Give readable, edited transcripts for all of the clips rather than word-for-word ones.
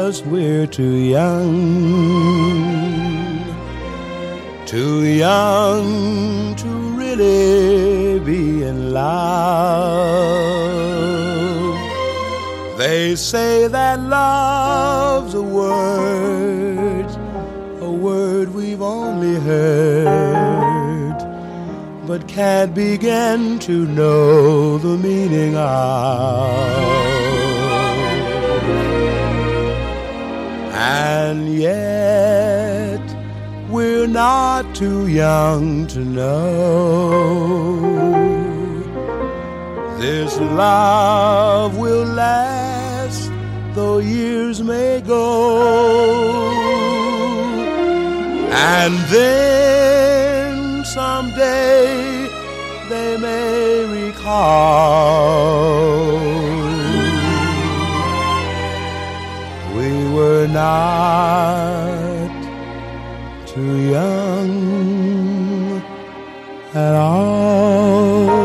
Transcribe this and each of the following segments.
'cause we're too young to really be in love. They say that love's a word we've only heard, but can't begin to know the meaning of. And yet we're not too young to know this love will last though years may go. And then someday they may recall we were not too young at all.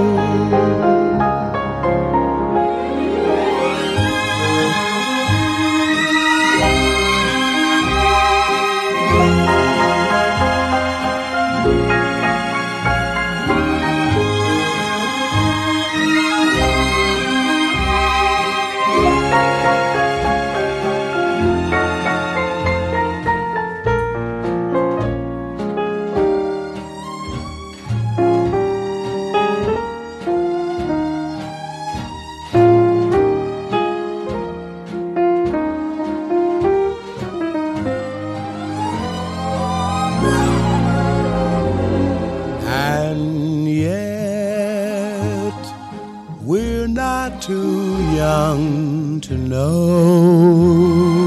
We're not too young to know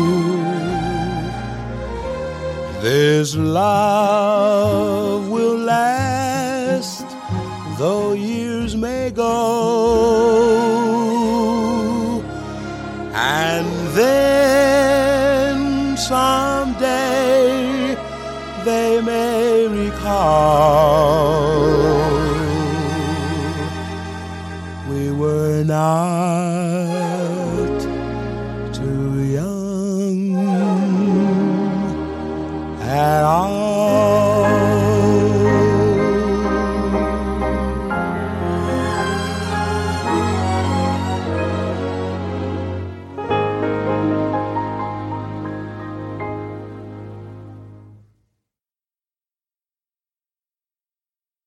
this love will last though years may go. And then someday they may recall we were not